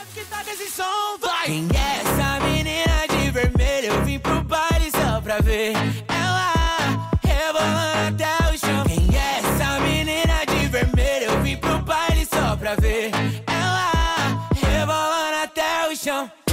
que toca esse som, vai! Quem é essa menina de vermelho? Eu vim pro baile só pra ver ela rebolando até o chão. Quem é essa menina de vermelho? Eu vim pro baile só pra ver ela rebolando até o chão.